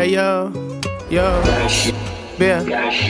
یا بیا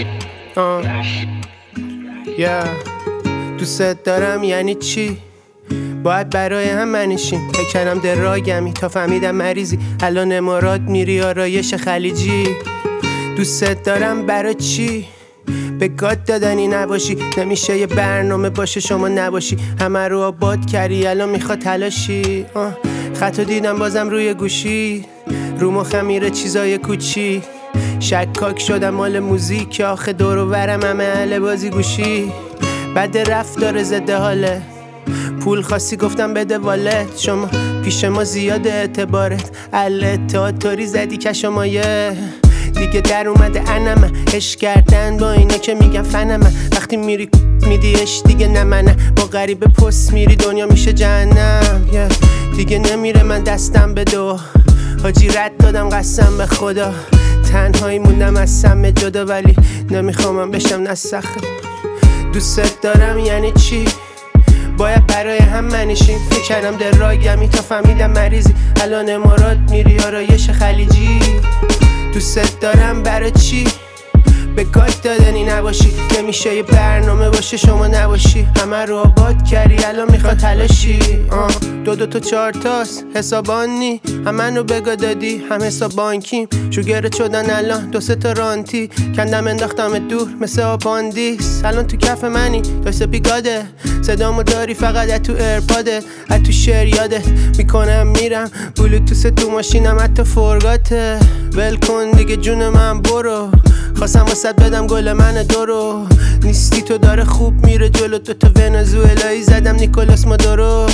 یا دوست دارم یعنی چی؟ باید برای هم منشیم. فکر کردم دراگمی تا فهمیدم مریضی. الان امارات میری آرایش خلیجی. دوست دارم برای چی؟ به گاد دادنی نباشی. نمیشه یه برنامه باشه شما نباشی. همه رو آباد کردی الان میخواد تلاشی. خطو دیدم بازم روی گوشی. رو مخم میره چیزای کوچی. شکاک شدم مال موزیک. آخه دور و برم همه اهل بازی گوشی. بد رفتار ضد حاله. پول خواستی گفتم بده والت. شما پیش ما زیاده اعتبارت. الاتاتوری زدی کشمایه. دیگه در اومده انمه. عشق کردن با اینا که میگن فنمه. وقتی میری میدیش دیگه نمنه. با غریبه پست میری دنیا میشه جهنم. دیگه نمیره من دستم به دو. حاجی رد دادم قسم به خدا. تنهایی موندم از سم جدا. ولی نمیخوام من بشم نسخه. دوست دارم یعنی چی؟ باید برای هم منشیم. فکر کردم دراگمی تا فهمیدم مریضی. الان امارات میری آرایش خلیجی. دوست دارم برای چی؟ به گاد دادنی نباشی. نمیشه یه برنامه باشه شما نباشی. همه رو آباد کردی الان میخواد تلاشی. دو تا 4 تاست حسابانی. همه رو بگا دادی هم حساب بانکیم. شوگرت شدن الان 2 تا رانتی. کندم انداختم دور مثل آپاندیس. الان تو کف منی داشته بیگاده. صدامو داری فقط از تو ایرپاده. از تو شعر یادت میکنم میرم. بلوتوس تو ماشینم حتی فرگاته. ول کن دیگه جون من برو. خواستم واسط بدم گل من دورو. نیستی تو داره خوب میره جلو. 2 تا ونزوئلایی زدم نیکولاس مادورو.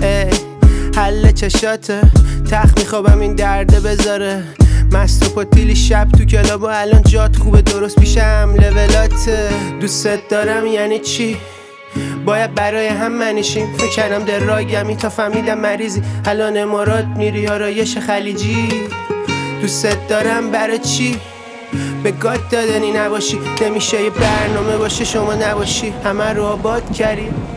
حل چشاته. تخت میخوابم این درده بذاره. مست و پاتیلی شب تو کلاب و الان جات خوبه درست پیشم لولاته. دوست دارم یعنی چی؟ باید برای هم منشیم. فکر کردم دراگمی تا فهمیدم مریضی. الان امارات میری آرایش خلیجی. دوست دارم برای چی؟ به گاد دادنی نباشی. نمیشه یه برنامه باشه شما نباشی. همه رو آباد کردی.